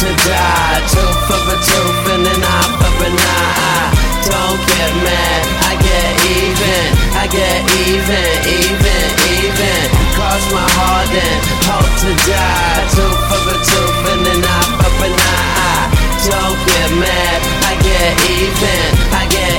to die. Tooth for a tooth and an eye for an eye. Don't get mad, I get even. I get even. Cross my heart and hope to die. Tooth for a tooth and an eye for an eye. Don't get mad, I get even. I get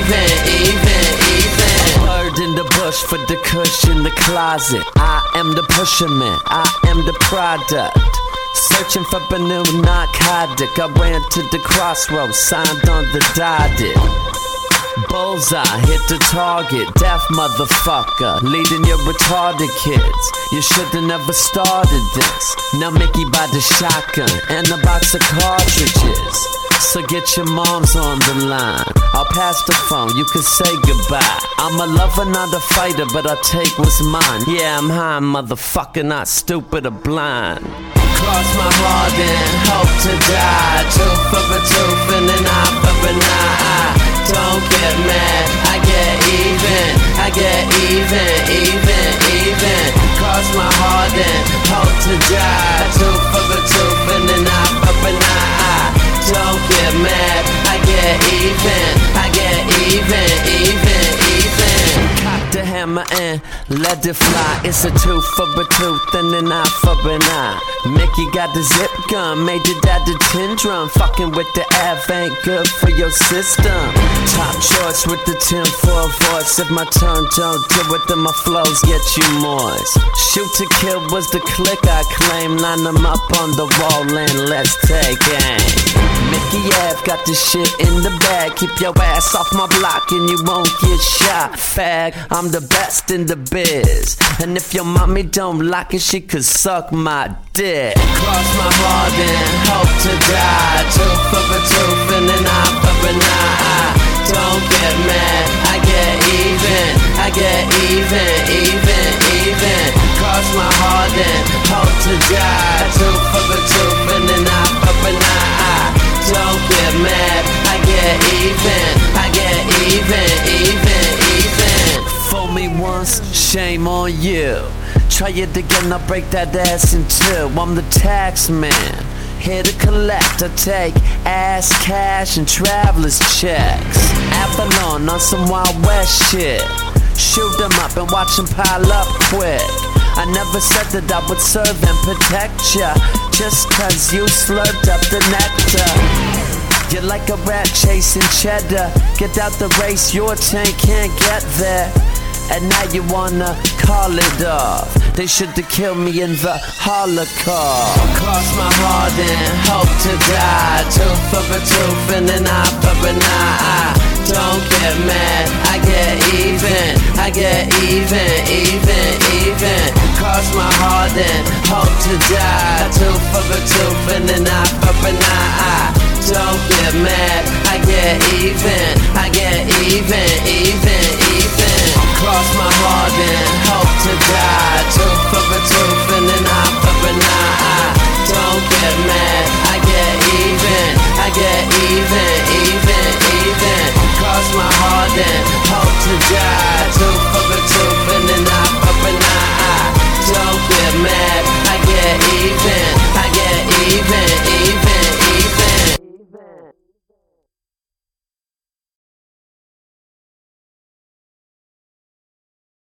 even. Bird in the bush for the kush in the closet. I am the pusherman, I am the product. Searching for a new narcotic. I ran to the crossroads, signed on the dotted. Bullseye, hit the target, deaf motherfucker, leading your retarded kids. You should've never started this. Now Mickey by the shotgun and a box of cartridges. So get your moms on the line. I'll pass the phone, you can say goodbye. I'm a lover, not a fighter, but I'll take what's mine. Yeah, I'm high, motherfucker, not stupid or blind. Cross my heart and hope to die. Tooth for a tooth and an eye for an eye. Don't get mad, I get even. I get even. Cross my heart and hope to die. Tooth for a tooth and an eye for an eye. Don't get mad, I get even. I get even. Cock the hammer and let it fly. It's a tooth for a tooth and an eye for an eye. Mickey got the zip gun, made it out the tin drum. Fucking with the Av ain't good for your system. Top choice with the 10 for a voice. If my tongue don't do it, then my flows get you moist. Shoot to kill was the click I claim. Line them up on the wall and let's take aim. Mickey Av got the shit in the bag. Keep your ass off my block and you won't get shot, fag. I'm the best in the biz. And if your mommy don't like it, she could suck my dick. Cross my heart and hope to die. Tooth for a tooth and an eye for an eye. Don't get mad, I get even. I get even. Cross my heart and hope to die. Tooth for a tooth and an eye for an eye. Don't get mad, I get even. I get even. Fool me once, shame on you. Try it again, I'll break that ass in two. I'm the tax man, here to collect. I take ass cash and traveler's checks. Avalon on some Wild West shit. Shoot them up and watch them pile up quick. I never said that I would serve and protect ya, just cause you slurped up the nectar. You're like a rat chasing cheddar. Get out the race, your tank can't get there. And now you wanna call it off. They should've killed me in the Holocaust. Cross my heart and hope to die. Tooth for a tooth and an eye for an eye. Don't get mad, I get even. I get even. Cross my heart and hope to die. Tooth for a tooth and an eye for an eye.